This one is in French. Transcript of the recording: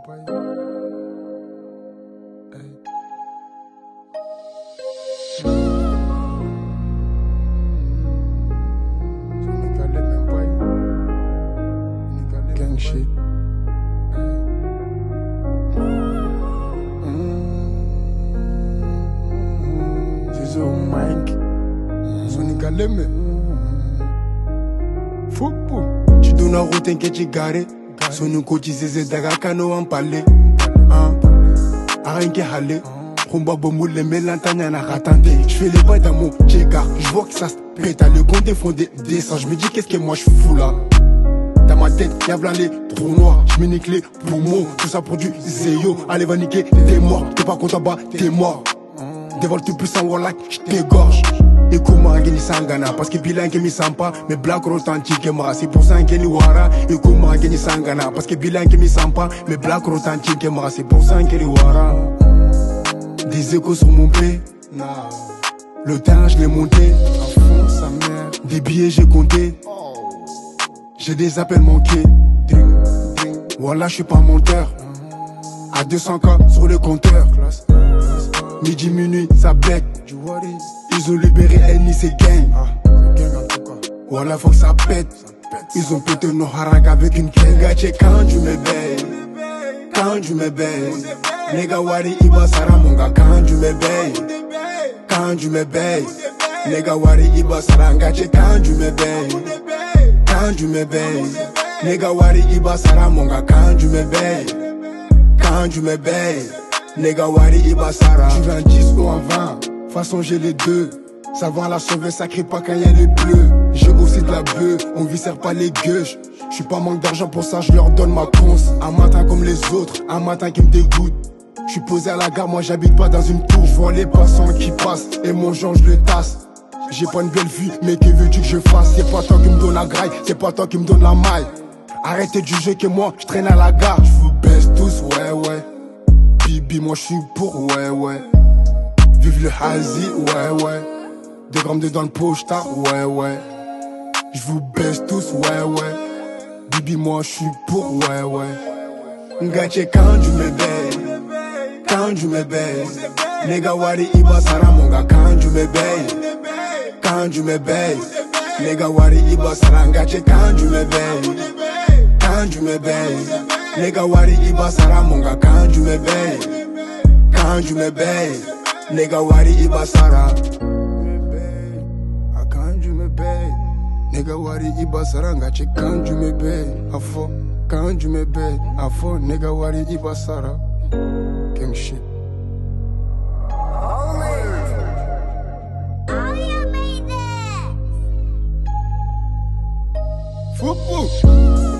Gang shit. Zizo Mike. Sonika Leme. Football. Tu donnes un route que tu garé. Soniko tu sais daga kano en parler. Arrêtez halle. Rumba bomou les mélantagnes na ratante. Je fais les bails d'amour, tcheka. Je vois que ça se pète. Le compte est fondé descend. Je me dis qu'est-ce que moi je fous là. Dans ma tête, y'a v'là les trous noirs. Je nique les poumons, tout ça pour du zéyo. Allez va niquer, t'es mort. T'es pas content, bah t'es mort. Dévole tout puissant, warlock, j't'égorge. Et comment gagner sangana, parce que bilan qui m'y sent pas, mais black authentique moi, c'est pour ça qu'il y wara. Et comment gagner sangana, parce que bilan qui m'y sent pas, mais black authentique moi, c'est pour ça qu'il y wara. Des échos sur mon pied, le terrain je l'ai monté, à fond sa mère. Des billets j'ai compté, j'ai des appels manqués. Voilà, je suis pas menteur. À 200K sur le compteur. Midi, minuit, ça bec. Ils ont libéré Eni, c'est gang. Voilà, faut que ça pète. Ils ont pété nos harak avec une kenga. Quand tu me bailles, quand tu me bailles. Nega wari iba sara monga. Quand tu me bailles, quand tu me bailles. Nega wari iba saranga. Quand tu me bailles, quand tu me bailles. Nega wari iba sara monga. Quand tu me bailles, quand tu me bailles. Nega wari iba sara. Tu veux un 10 ou un 20, façon j'ai les deux. Savoir la sauver, ça crie pas quand y'a les bleus. J'ai aussi de la bœuf, on viscère pas les gueuches. J'suis pas manque d'argent pour ça, je leur donne ma conce. Un matin comme les autres, un matin qui me dégoûte. J'suis posé à la gare, moi j'habite pas dans une tour. J'vois les passants qui passent, et mon genre je le tasse. J'ai pas une belle vie, mais que veux-tu que je fasse? C'est pas toi qui me donne la graille, c'est pas toi qui me donne la maille. Arrêtez de juger que moi, j'traîne à la gare. J'vous baisse tous, ouais ouais. Bibi, moi j'suis pour, ouais ouais. Vive le hazy, ouais ouais. 2 grammes de dans le pochta, ouais ouais. J'vous baisse tous, ouais ouais. Bibi, moi j'suis pour, ouais ouais. Ngache quand tu me bailles, quand tu me bailles. Nega wari iba sara monga. Quand tu me bailles, quand tu me bailles. Nega wari iba sara. Ngache quand tu me bailles, quand tu me bailles. Nega wari iba sara monga. Quand tu me bailles, quand tu me bailles. Nega wari iba sara. Quand tu me bailles. Nega wari iba sara. Ngache quand tu me bailles. A fond, quand tu me bailles. A fond, nega wari iba sara. Gang shit. Football.